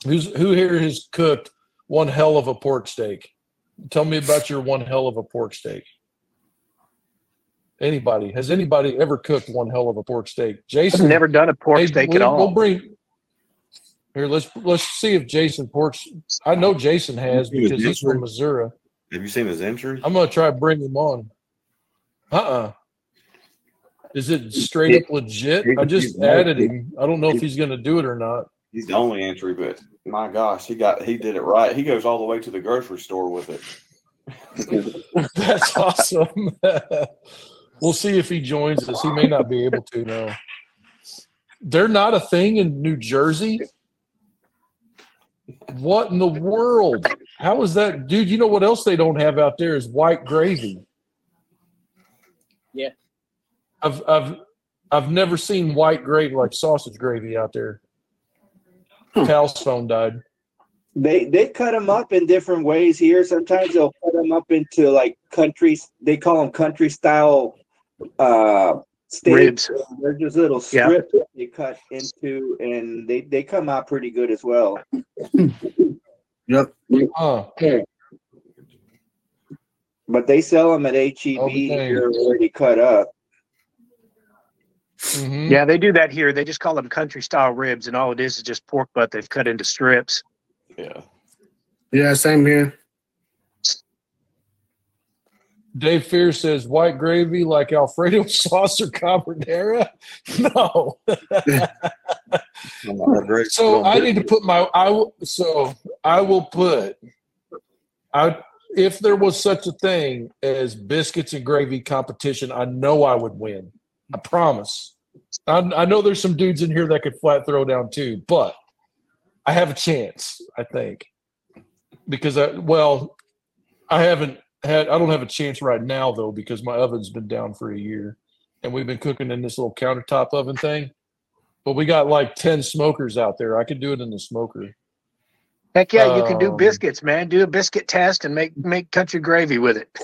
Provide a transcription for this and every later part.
Who here has cooked one hell of a pork steak? Tell me about your one hell of a pork steak. Anybody? Has anybody ever cooked one hell of a pork steak? Jason, I've never done a pork steak at all. We'll bring here. Let's see if Jason porks. I know Jason has because he's from Missouri. Have you seen his entry? I'm gonna try to bring him on. Is it straight up legit? I just added him. I don't know if he's gonna do it or not. He's the only entry, but my gosh, he did it right. He goes all the way to the grocery store with it. That's awesome. We'll see if he joins us. He may not be able to now. They're not a thing in New Jersey? What in the world? How is that? Dude, you know what else they don't have out there is white gravy. Yeah. I've never seen white gravy like sausage gravy out there. Cal's phone died. They cut them up in different ways here. Sometimes they'll cut them up into like countries. They call them country style steaks. Ribs. They're just little strips that they cut into, and they come out pretty good as well. Yep. But they sell them at HEB here already cut up. Mm-hmm. Yeah, they do that here. They just call them country style ribs, and all it is just pork butt they've cut into strips. Yeah. Yeah, same here. Dave Fear says white gravy like Alfredo sauce or carbonara. No. So I need to put if there was such a thing as biscuits and gravy competition, I know I would win. I promise. I know there's some dudes in here that could flat throw down too, but I have a chance, I think. Because I don't have a chance right now though, because my oven's been down for a year and we've been cooking in this little countertop oven thing. But we got like 10 smokers out there. I could do it in the smoker. Heck yeah, you can do biscuits, man. Do a biscuit test and make country gravy with it.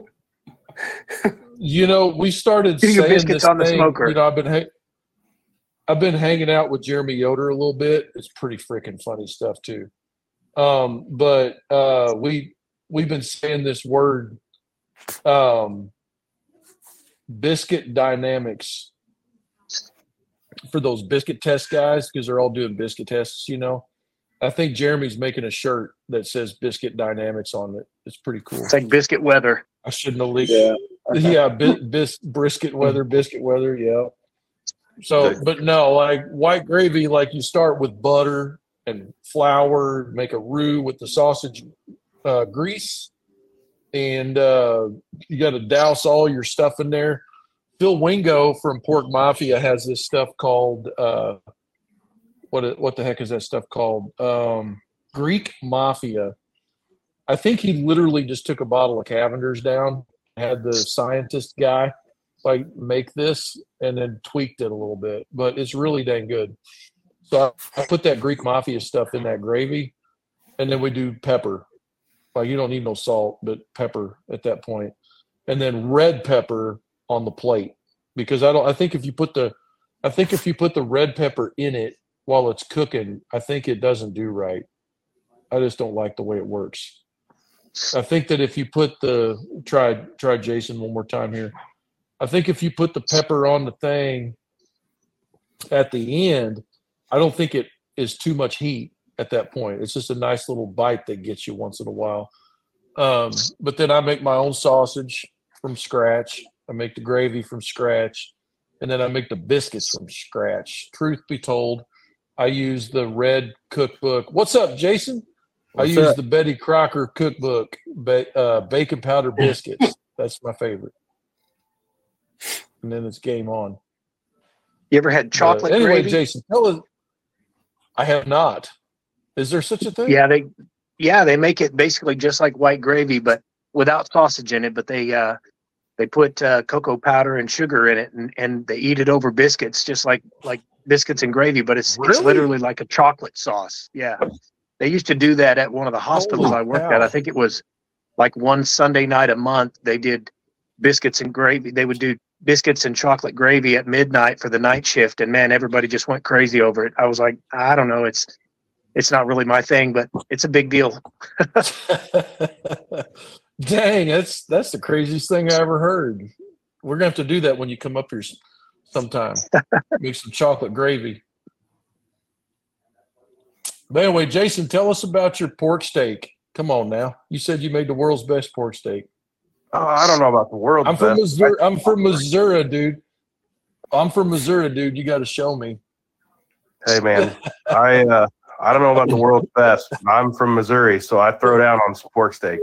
You know, we started do your saying biscuits this on the thing, smoker. you know, I've been hanging out with Jeremy Yoder a little bit. It's pretty freaking funny stuff too. But we've been saying this word, biscuit dynamics, for those biscuit test guys, because they're all doing biscuit tests, you know. I think Jeremy's making a shirt that says biscuit dynamics on it. It's pretty cool. It's like biscuit weather. I shouldn't have leaked. Yeah, brisket weather, biscuit weather, yeah. So, but no, like white gravy, like you start with butter and flour, make a roux with the sausage grease, and you got to douse all your stuff in there. Phil Wingo from Pork Mafia has this stuff called what the heck is that stuff called? Greek Mafia. I think he literally just took a bottle of Cavender's down, had the scientist guy like make this, and then tweaked it a little bit. But it's really dang good. So I put that Greek Mafia stuff in that gravy, and then we do pepper. Like you don't need no salt, but pepper at that point, and then red pepper on the plate, because I think if you put the red pepper in it while it's cooking, I think it doesn't do right. I just don't like the way it works. I think that if you put try Jason one more time here. I think if you put the pepper on the thing at the end, I don't think it is too much heat at that point. It's just a nice little bite that gets you once in a while. But then I make my own sausage from scratch. I make the gravy from scratch, and then I make the biscuits from scratch. Truth be told, I use the Red Cookbook. What's up, Jason? I use the Betty Crocker Cookbook, bacon powder biscuits. That's my favorite. And then it's game on. You ever had chocolate anyway, gravy? Jason, tell us. I have not. Is there such a thing? Yeah, they make it basically just like white gravy, but without sausage in it. But they put cocoa powder and sugar in it, and they eat it over biscuits, just like biscuits and gravy. But it's literally like a chocolate sauce. Yeah, they used to do that at one of the hospitals I worked at. I think it was like one Sunday night a month. They did biscuits and gravy. They would do biscuits and chocolate gravy at midnight for the night shift, and man, everybody just went crazy over it. I was like, I don't know, it's it's not really my thing, but it's a big deal. Dang, that's the craziest thing I ever heard. We're gonna have to do that when you come up here sometime. Make some chocolate gravy. But anyway, Jason, tell us about your pork steak. Come on now. You said you made the world's best pork steak. Oh, I don't know about the world. I'm from Missouri. I'm from Missouri, dude. You got to show me. Hey, man, I don't know about the world's best. I'm from Missouri, so I throw down on some pork steak.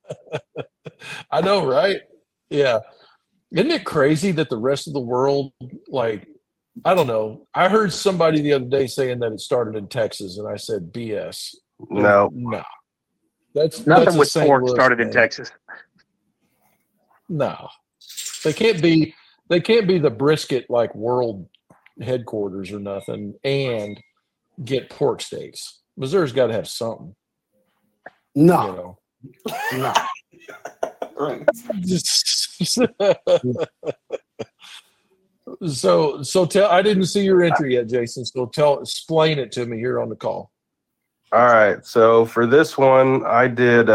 I know, right? Yeah. Isn't it crazy that the rest of the world, like, I don't know. I heard somebody the other day saying that it started in Texas, and I said BS. No. Nothing that's a with St. pork Louis started in thing. Texas. No, they can't be. They can't be the brisket like world headquarters or nothing, and get pork steaks. Missouri's got to have something. No. You know. No. Right. So tell. I didn't see your entry yet, Jason. So explain it to me here on the call. All right. So for this one, I did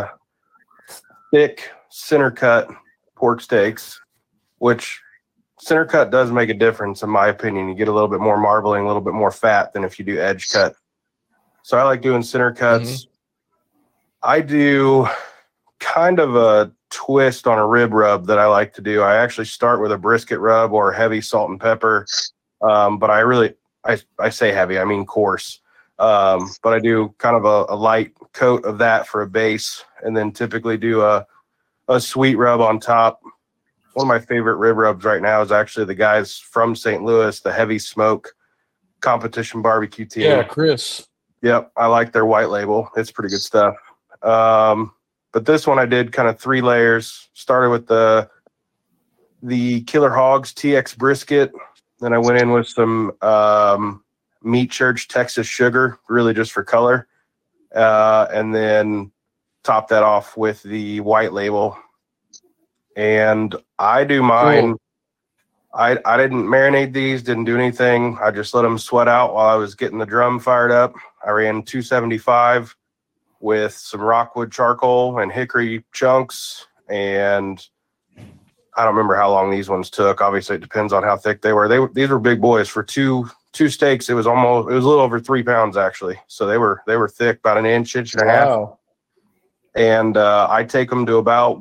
thick center cut pork steaks, which center cut does make a difference in my opinion. You get a little bit more marbling, a little bit more fat than if you do edge cut. So I like doing center cuts. Mm-hmm. I do kind of a twist on a rib rub that I like to do. I actually start with a brisket rub or heavy salt and pepper. But I say heavy, I mean coarse. But I do kind of a light coat of that for a base, and then typically do a sweet rub on top. One of my favorite rib rubs right now is actually the guys from St. Louis, the Heavy Smoke Competition Barbecue team. Yeah, Chris. Yep, I like their white label. It's pretty good stuff. But this one I did kind of 3 layers. Started with the Killer Hogs TX brisket. Then I went in with some Meat Church Texas sugar, really just for color. And then top that off with the white label. And I do mine. Cool. I didn't marinate these, didn't do anything. I just let them sweat out while I was getting the drum fired up. I ran 275 with some rockwood charcoal and hickory chunks. And I don't remember how long these ones took. Obviously, it depends on how thick they were. These were big boys. For two steaks. It was a little over 3 pounds actually. So they were thick, about an inch and a half. Wow. And I take them to about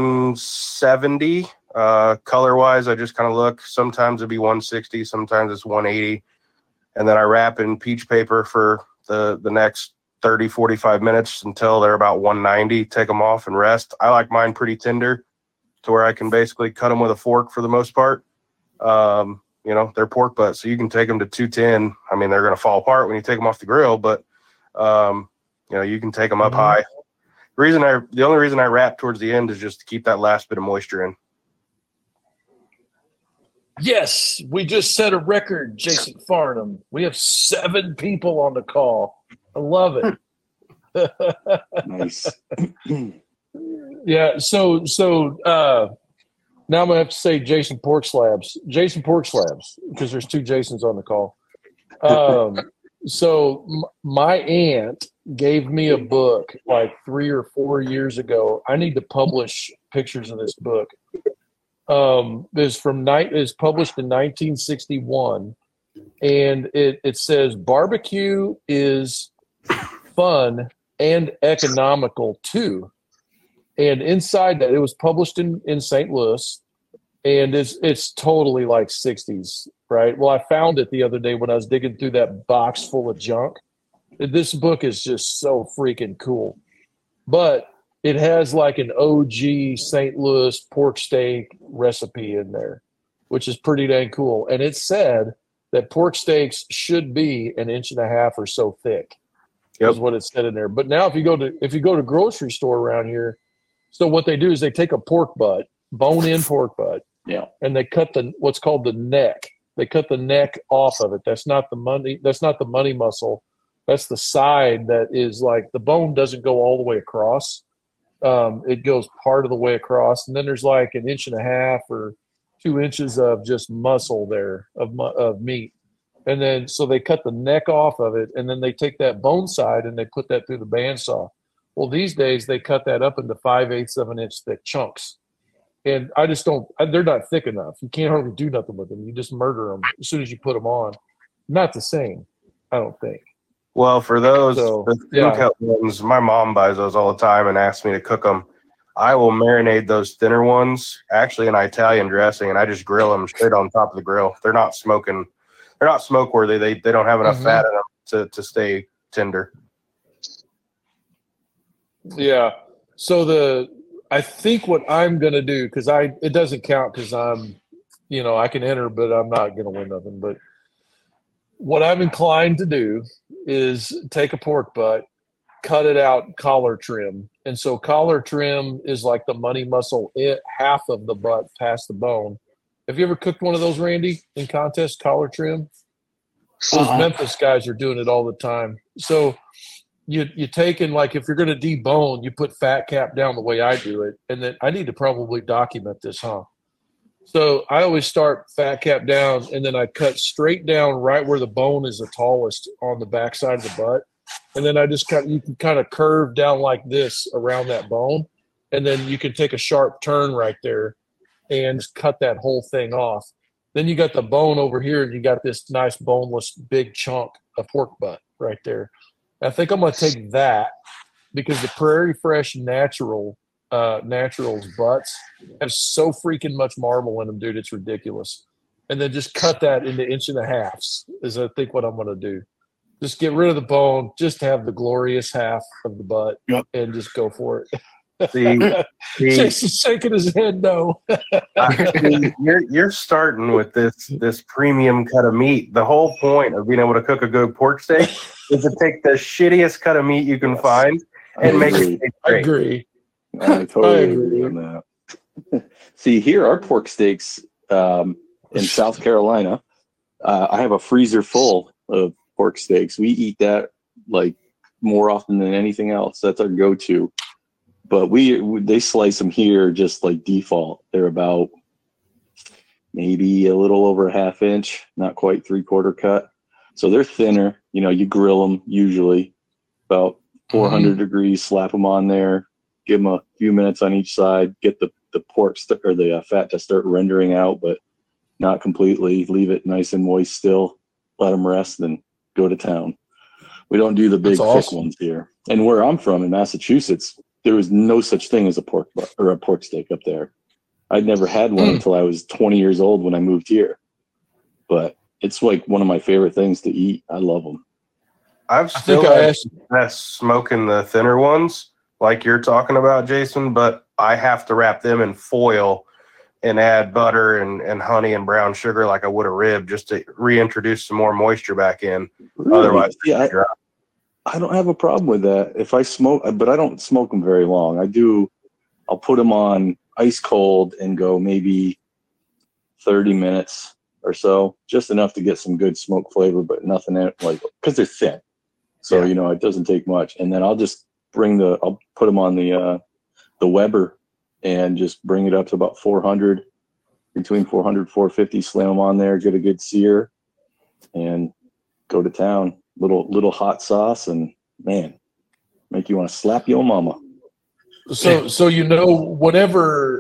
170. Color wise, I just kind of look. Sometimes it'd be 160, sometimes it's 180. And then I wrap in peach paper for the next 30, 45 minutes until they're about 190. Take them off and rest. I like mine pretty tender to where I can basically cut them with a fork for the most part. They're pork butts, so you can take them to 210. I mean, they're going to fall apart when you take them off the grill, but you can take them up high. The only reason I wrap towards the end is just to keep that last bit of moisture in. Yes, we just set a record, Jason Farnham. We have 7 people on the call. I love it. Nice. Yeah. So now I'm gonna have to say Jason Pork Slabs, because there's 2 Jasons on the call. So my aunt gave me a book like 3 or 4 years ago. I need to publish pictures of this book. It's published in 1961, and it says barbecue is fun and economical too. And inside that, it was published in St. Louis, and it's totally like 60s, right? Well, I found it the other day when I was digging through that box full of junk. This book is just so freaking cool. But it has like an OG St. Louis pork steak recipe in there, which is pretty dang cool. And it said that pork steaks should be 1.5 inches or so thick. Yep. Is what it said in there. But now if you go to grocery store around here, so what they do is they take a pork butt, bone-in pork butt, Yeah. and they cut what's called the neck. They cut the neck off of it. That's not the money muscle. That's the side that is like the bone doesn't go all the way across. It goes part of the way across, and then there's like 1.5 inches or 2 inches of just muscle there of meat. And then so they cut the neck off of it, and then they take that bone side and they put that through the bandsaw. Well, these days they cut that up into 5/8 of an inch thick chunks. And I just don't, they're not thick enough. You can't hardly do nothing with them. You just murder them as soon as you put them on. Not the same, I don't think. Well, for those So, the thin yeah. cut ones, my mom buys those all the time and asks me to cook them. I will marinate those thinner ones actually in Italian dressing, and I just grill them straight on top of the grill. They're not smoking. They're not smoke worthy. They don't have enough fat in them to stay tender. Yeah. So I think what I'm gonna do, because it doesn't count because I'm, I can enter, but I'm not gonna win nothing. But what I'm inclined to do is take a pork butt, cut it out collar trim, and so collar trim is like the money muscle, half of the butt past the bone. Have you ever cooked one of those, Randy, in contest collar trim? Those Memphis guys are doing it all the time. So you take and, like, if you're going to debone, you put fat cap down the way I do it. And then I need to probably document this, So I always start fat cap down, and then I cut straight down right where the bone is the tallest on the backside of the butt. And then I just you can kind of curve down like this around that bone. And then you can take a sharp turn right there and just cut that whole thing off. Then you got the bone over here, and you got this nice boneless big chunk of pork butt right there. I think I'm going to take that because the Prairie Fresh Naturals butts have so freaking much marble in them, dude. It's ridiculous. And then just cut that into 1.5 inches is, I think, what I'm going to do. Just get rid of the bone, just have the glorious half of the butt, and just go for it. Jason's shaking his head no. You're starting with this premium cut of meat. The whole point of being able to cook a good pork steak is to take the shittiest cut of meat you can find and make it taste I great. agree. I totally agree. agree on that. See, here our pork steaks in South Carolina, I have a freezer full of pork steaks. We eat that like more often than anything else. That's our go-to. But they slice them here just like default. They're about maybe a little over 1/2 inch, not quite 3/4 cut. So they're thinner. You grill them usually about 400 degrees, slap them on there, give them a few minutes on each side, get the pork or the fat to start rendering out, but not completely. Leave it nice and moist still. Let them rest, then go to town. We don't do the big thick ones here. And where I'm from in Massachusetts, there was no such thing as a pork butt or a pork steak up there. I'd never had one until I was 20 years old when I moved here. But it's like one of my favorite things to eat. I love them. I've still smoking the thinner ones like you're talking about, Jason, but I have to wrap them in foil and add butter and honey and brown sugar like I would a rib just to reintroduce some more moisture back in. Really? Otherwise, I don't have a problem with that. If I smoke, but I don't smoke them very long. I'll put them on ice cold and go maybe 30 minutes or so, just enough to get some good smoke flavor, but nothing because they're thin. So, it doesn't take much. And then I'll just I'll put them on the Weber and just bring it up to about 400, between 400, 450, slam them on there, get a good sear and go to town. Little hot sauce, and man, make you want to slap your mama. So whenever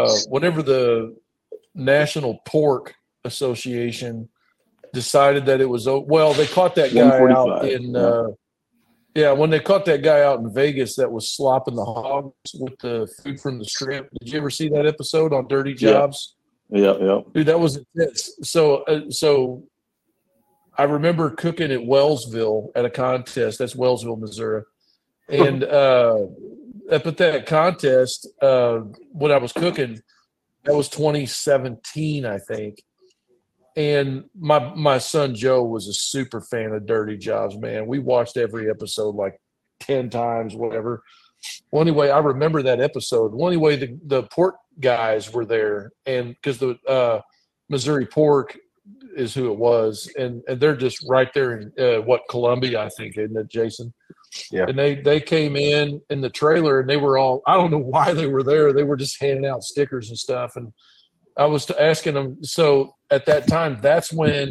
the National Pork Association decided that it was they caught that guy out in when they caught that guy out in Vegas that was slopping the hogs with the food from the strip. Did you ever see that episode on Dirty Jobs? Yeah. Dude, that was intense. So I remember cooking at Wellsville at a contest. That's Wellsville, Missouri. And up at that contest, when I was cooking, that was 2017, I think. And my son Joe was a super fan of Dirty Jobs, man. We watched every episode like 10 times, whatever. Well, anyway, I remember that episode. Well, anyway, the pork guys were there, and because the Missouri Pork is who it was, and they're just right there in Columbia, I think, isn't it, Jason? Yeah. And they came in the trailer, and they were all, I don't know why they were there. They were just handing out stickers and stuff. And I was asking them, so at that time, that's when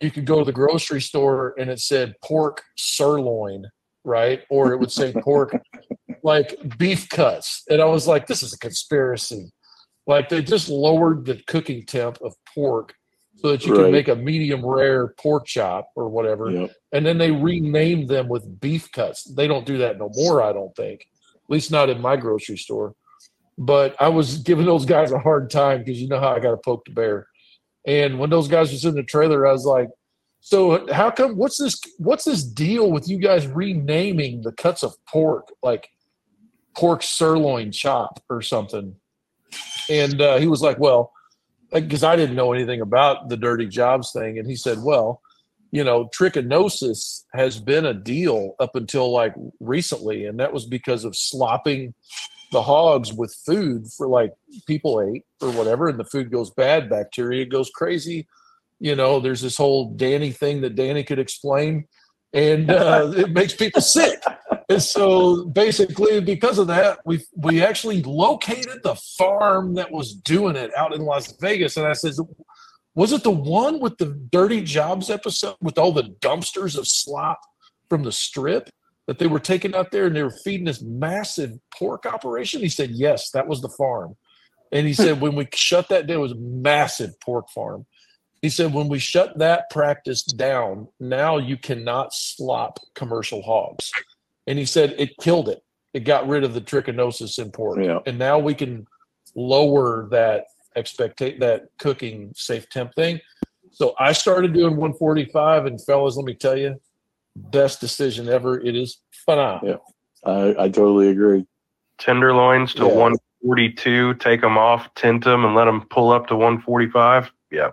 you could go to the grocery store and it said pork sirloin, right? Or it would say pork like beef cuts. And I was like, this is a conspiracy. Like they just lowered the cooking temp of pork so that you can make a medium rare pork chop or whatever. Yep. And then they renamed them with beef cuts. They don't do that no more, I don't think. At least not in my grocery store. But I was giving those guys a hard time because you know how I got to poke the bear. And when those guys was in the trailer, I was like, so how come, what's this deal with you guys renaming the cuts of pork, like pork sirloin chop or something? And he was like, well, because I didn't know anything about the dirty jobs thing. And he said, well, you know, trichinosis has been a deal up until like recently. And that was because of slopping the hogs with food for like people ate or whatever. And the food goes bad, bacteria goes crazy. You know, there's this whole Danny thing that Danny could explain. And it makes people sick. And so basically because of that, we actually located the farm that was doing it out in Las Vegas. And I said, was it the one with the Dirty Jobs episode with all the dumpsters of slop from the strip that they were taking out there and they were feeding this massive pork operation? He said, yes, that was the farm. And he said, when we shut that down, it was a massive pork farm. He said, when we shut that practice down, now you cannot slop commercial hogs. And he said it killed it. It got rid of the trichinosis in pork. Yeah. And now we can lower that that cooking safe temp thing. So I started doing 145, and fellas, let me tell you, best decision ever. It is phenomenal. Yeah, I totally agree. Tenderloins to 142, take them off, tint them, and let them pull up to 145. Yeah.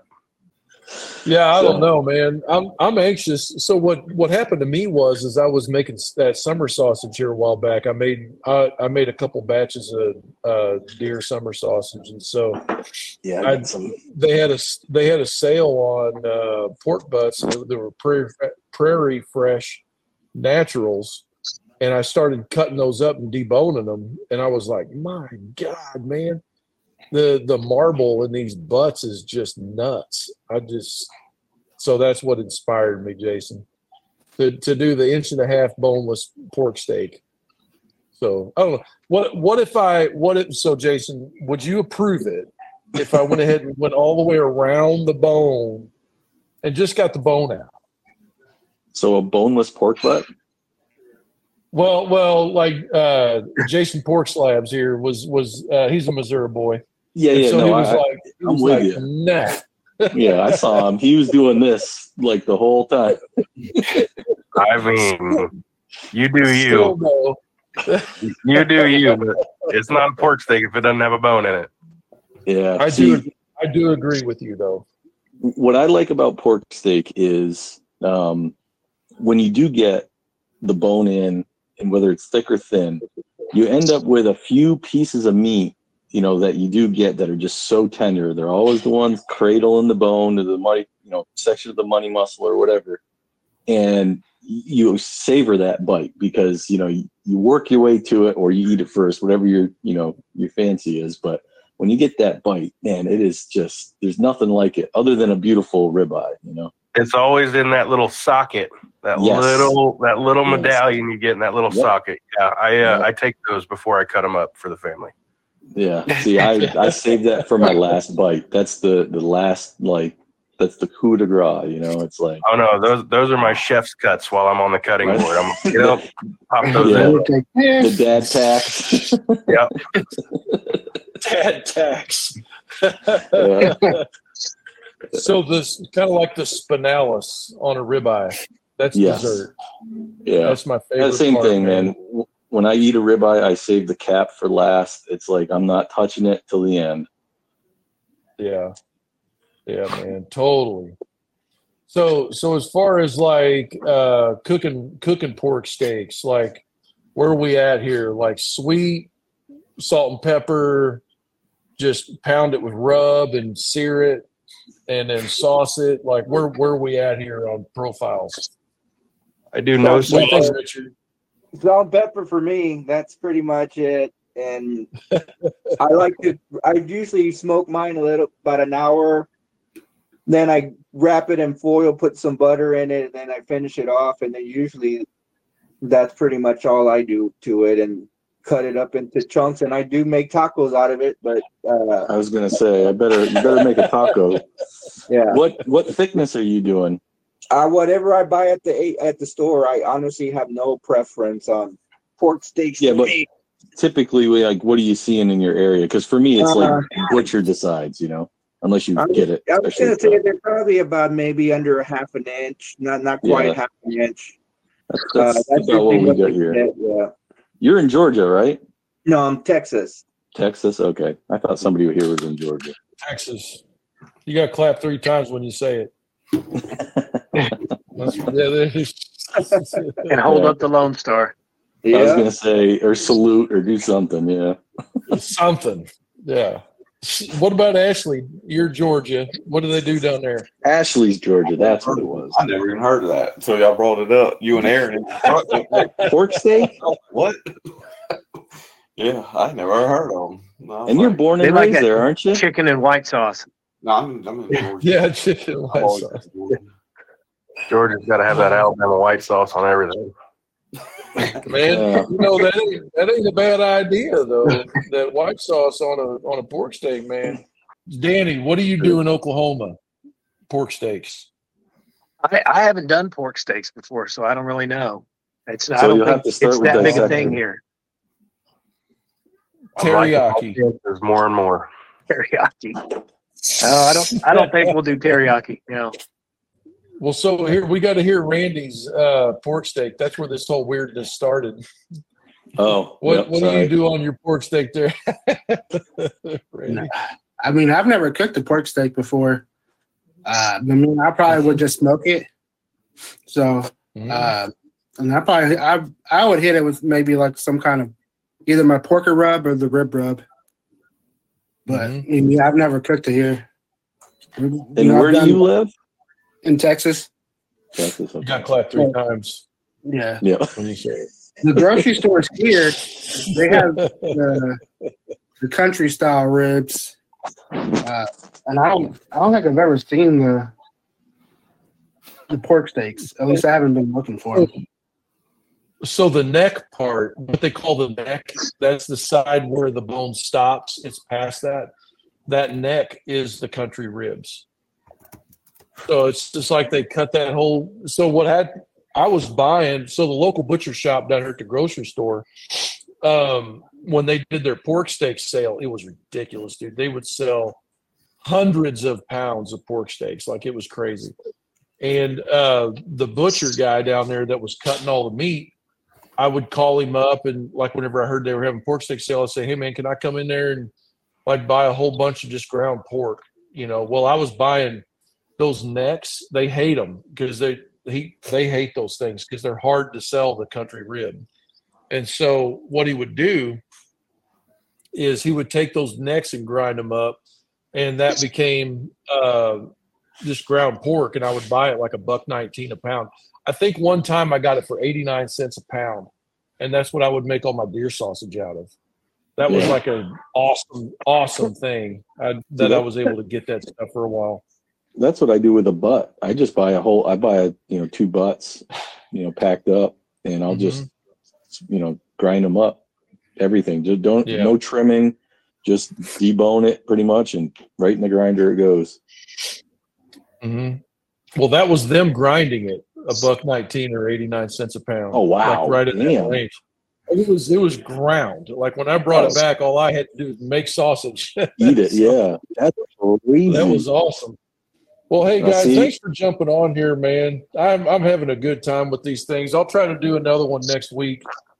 Yeah, I don't know, man. I'm anxious. So what happened to me was I was making that summer sausage here a while back. I made a couple batches of deer summer sausage, and so they had a sale on pork butts. They were Prairie Fresh Naturals, and I started cutting those up and deboning them, and I was like, my God, man. The marble in these butts is just nuts. So that's what inspired me, Jason, to do the 1.5-inch boneless pork steak. So I don't know. So Jason, would you approve it if I went ahead and went all the way around the bone and just got the bone out? So a boneless pork butt? Well, like Jason Pork Slabs here was he's a Missouri boy. Yeah. So no, I'm with you. Nah. Yeah, I saw him. He was doing this like the whole time. I mean, you do you. You do you, but it's not a pork steak if it doesn't have a bone in it. Yeah. I do agree with you though. What I like about pork steak is when you do get the bone in, and whether it's thick or thin, you end up with a few pieces of meat, you know, that you do get that are just so tender. They're always the ones cradling the bone to the money, section of the money muscle or whatever. And you savor that bite because, you work your way to it or you eat it first, whatever your fancy is. But when you get that bite, man, it is just, there's nothing like it other than a beautiful ribeye, It's always in that little socket, that little medallion you get in that little socket. Yeah, I take those before I cut them up for the family. Yeah. See, I saved that for my last bite. That's the last, that's the coup de grace, it's like. Oh no, those are my chef's cuts while I'm on the cutting board. I'm pop those in. The dad tax. Yep. Dad tax. So this kind of like the spinalis on a ribeye. That's dessert. Yeah. That's my favorite. The same part, thing, man. When I eat a ribeye, I save the cap for last. It's like I'm not touching it till the end. Yeah. Yeah, man. Totally. So as far as like cooking pork steaks, like where are we at here? Like sweet, salt and pepper, just pound it with rub and sear it and then sauce it. Like where are we at here on profiles? I do no What do you think, Richard? Salt and pepper for me. That's pretty much it. And I usually smoke mine about an hour. Then I wrap it in foil, put some butter in it, and then I finish it off. And then usually that's pretty much all I do to it, and cut it up into chunks. And I do make tacos out of it, but I was gonna say, you better make a taco. yeah. What thickness are you doing? Whatever I buy at the store, I honestly have no preference on pork steaks. Yeah, but typically, what are you seeing in your area? Because for me, it's like butcher decides, unless you get it. I was going to say they're probably about maybe under a half an inch, not quite half an inch. That's about what we got here. Yeah. You're in Georgia, right? No, I'm Texas. Texas? Okay. I thought somebody here was in Georgia. Texas. You got to clap 3 times when you say it. And hold up the Lone Star. Yeah. I was going to say, or salute, or do something. Yeah. Something. Yeah. What about Ashley? You're Georgia. What do they do down there? Ashley's Georgia. That's what it was. I never even heard of that until y'all brought it up. You and Aaron. Pork steak? What? Yeah, I never heard of them. No, And you're born and They like raised it. there, aren't you? Chicken and white sauce. No, I'm in Georgia. Yeah, chicken I'm white always sauce. in Georgia. Georgia's got to have that Alabama white sauce on everything. Man, Yeah. that ain't a bad idea though. That white sauce on a pork steak, man. Danny, what do you do in Oklahoma? Pork steaks. I haven't done pork steaks before, so I don't really know. I So don't you'll have think to start it's with that big a dissecting. thing here. Teriyaki. There's more and more. Teriyaki. No, I don't think we'll do teriyaki. No. Well, so here we got to hear Randy's pork steak. That's where this whole weirdness started. Oh, What do sorry. you do on your pork steak there, Randy? I mean, I've never cooked a pork steak before. I probably would just smoke it. So, and I would hit it with maybe like some kind of either my porker rub or the rib rub. But I've never cooked it here. And where do you live? In Texas. Texas. You got clapped 3 times Yeah. Yeah. when you say it. The grocery stores here, they have the country style ribs. And I don't think I've ever seen the pork steaks. At least I haven't been looking for them. So the neck part, what they call the neck, that's the side where the bone stops. It's past that. That neck is the country ribs. So it's just like they cut that whole. So I was buying. So the local butcher shop down here at the grocery store, when they did their pork steak sale, it was ridiculous, dude. They would sell hundreds of pounds of pork steaks, like it was crazy. And the butcher guy down there that was cutting all the meat, I would call him up, and like whenever I heard they were having pork steak sale, I'd say, "Hey man, can I come in there and like buy a whole bunch of just ground pork?" Well, I was buying those necks. They hate them because they hate those things because they're hard to sell, the country rib. And so what he would do is he would take those necks and grind them up, and that became just ground pork, and I would buy it like $1.19 a pound. I think one time I got it for 89 cents a pound, and that's what I would make all my deer sausage out of. That was like an awesome thing that I was able to get that stuff for a while. That's what I do with a butt. I just buy I buy 2 butts, packed up, and I'll just, grind them up. Everything. Just no trimming, just debone it pretty much, and right in the grinder it goes. Mm-hmm. Well, that was them grinding it, $1.19 or 89 cents a pound. Oh wow! Like right in that range. It was ground. Like when I brought it back, all I had to do was make sausage. Eat it, yeah. That's crazy. That was awesome. Well, hey guys, thanks for jumping on here, man. I'm having a good time with these things. I'll try to do another one next week.